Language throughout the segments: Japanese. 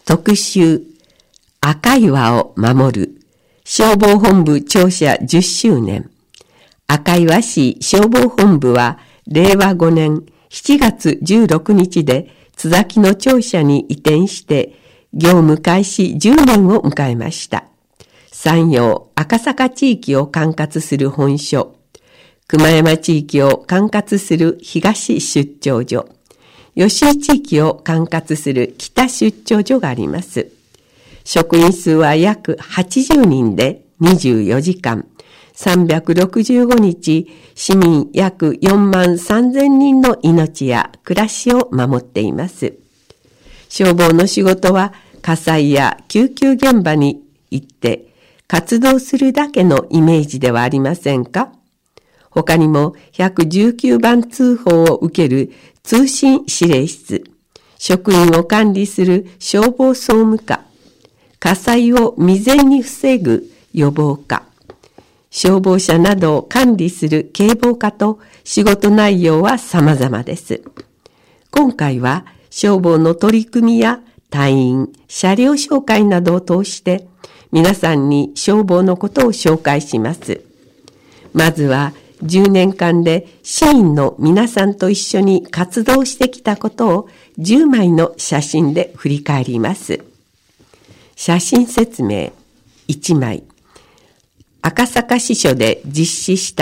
特集赤岩を守る消防本部庁舎10周年。赤岩市消防本部は令和5年7月16日で津崎の庁舎に移転して業務開始10年を迎えました。山陽赤坂地域を管轄する本所、熊山地域を管轄する東出張所、吉井地域を管轄する北出張所があります。職員数は約80人で24時間、365日、市民約4万3000人の命や暮らしを守っています。消防の仕事は火災や救急現場に行って活動するだけのイメージではありませんか？他にも119番通報を受ける通信指令室、職員を管理する消防総務課、火災を未然に防ぐ予防課、消防車などを管理する警防課と仕事内容は様々です。今回は消防の取り組みや隊員、車両紹介などを通して皆さんに消防のことを紹介します。まずは10年間で市民の皆さんと一緒に活動してきたことを10枚の写真で振り返ります。写真説明1枚。赤坂支所で実施した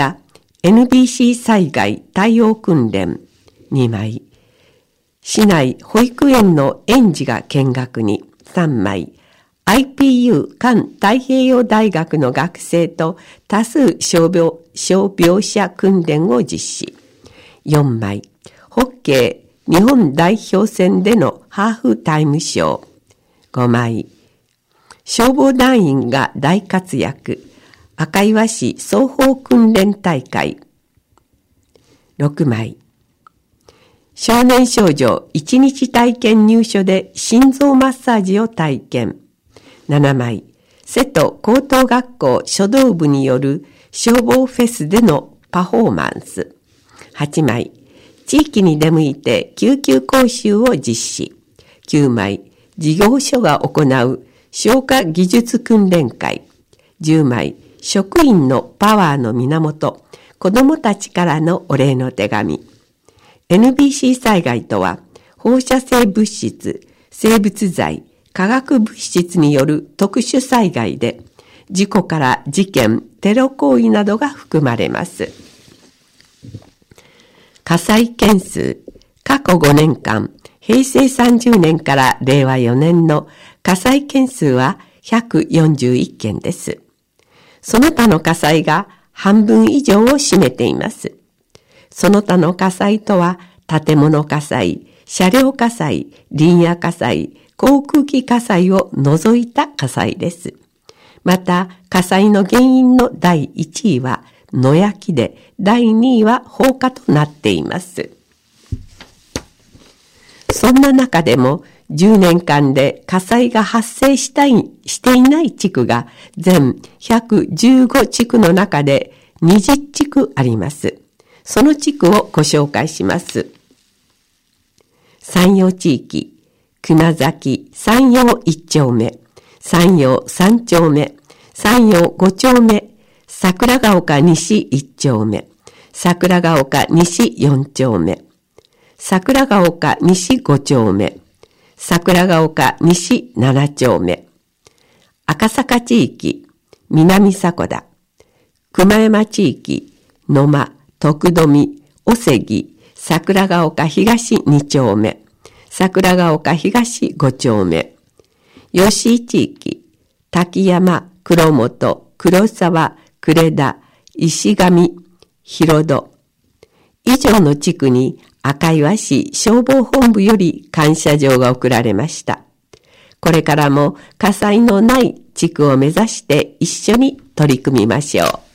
NBC 災害対応訓練2枚。市内保育園の園児が見学に3枚。IPU 環太平洋大学の学生と多数傷病者訓練を実施。4枚。ホッケー日本代表戦でのハーフタイムショー。5枚。消防団員が大活躍。赤岩市双方訓練大会。6枚。少年少女1日体験入所で心臓マッサージを体験。7枚。瀬戸高等学校書道部による消防フェスでのパフォーマンス。8枚。地域に出向いて救急講習を実施。9枚。事業所が行う消火技術訓練会。10枚。職員のパワーの源、子どもたちからのお礼の手紙。NBC 災害とは、放射性物質、生物剤、化学物質による特殊災害で、事故から事件、テロ行為などが含まれます。火災件数、過去5年間、平成30年から令和4年の火災件数は141件です。その他の火災が半分以上を占めています。その他の火災とは、建物火災、車両火災、林野火災、航空機火災を除いた火災です。また、火災の原因の第1位は野焼きで、第2位は放火となっています。そんな中でも、10年間で火災が発生していない地区が全115地区の中で20地区あります。その地区をご紹介します。山陽地域、熊崎山陽1丁目、山陽3丁目、山陽5丁目、桜ヶ丘西1丁目、桜ヶ丘西4丁目、桜ヶ丘西5丁目、桜ヶ丘西7丁目、赤坂地域、南迫田、熊山地域、野間、徳富、おせぎ、桜ヶ丘東2丁目、桜ヶ丘東5丁目、吉井地域、滝山、黒本、黒沢、呉田、石上、広戸。以上の地区に赤岩市消防本部より感謝状が贈られました。これからも火災のない地区を目指して一緒に取り組みましょう。